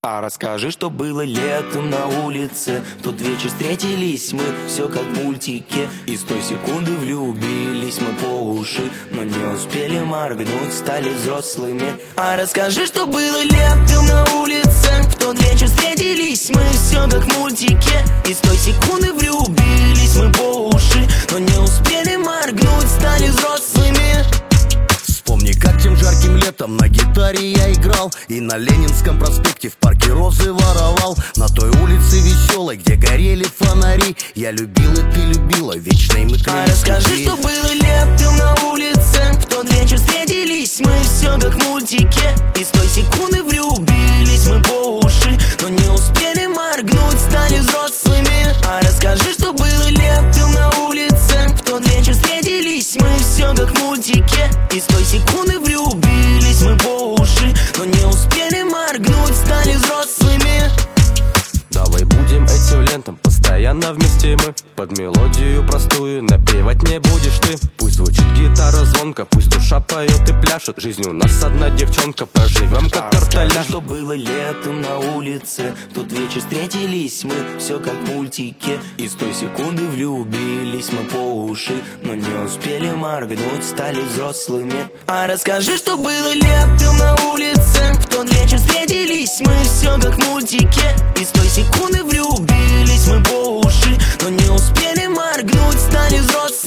А расскажи, что было летом на улице. В тот вечер встретились мы, все как в мультике. И с той секунды влюбились мы по уши, но не успели моргнуть, стали взрослыми. А расскажи, что было летом на улице. В тот вечер встретились мы, все как в мультике. И с той секунды влюбились мы по уши, но не успели моргнуть, стали взрослыми. Вспомни, как тем жарким летом на гитаре я играл, и на Ленинском проспекте в парке розы воровал. На той улице веселой, где горели фонари, я любил, и ты любила, вечно и мы клялись. А расскажи, что было летом на улице. В тот вечер встретились мы, все как в мультике. И с той секунды влюбились мы по уши, но не успели моргнуть, стали взрослыми. А расскажи, что было летом на улице. В тот вечер встретились мы, все как в мультике. И с той секунды влюбились мы по уши, но не успели моргнуть, стали взрослыми. Давай будем этим лентам постоянно вместе мы. Под мелодию простую напевать не будешь ты. Пусть звучит гитара звонко, пусть душа поет и пляшет. Жизнь у нас одна девчонка, проживем как картоля. Что было летом на улице. В тот вечер встретились мы, все как в мультике. И с той секунды влюбились мы по уши, но не успели моргнуть, стали взрослыми. А расскажи, что было летом на улице. В тот вечер встретились мы, все как в мультике. И с той секунды влюбились мы по уши, но не успели моргнуть, стали взрослыми.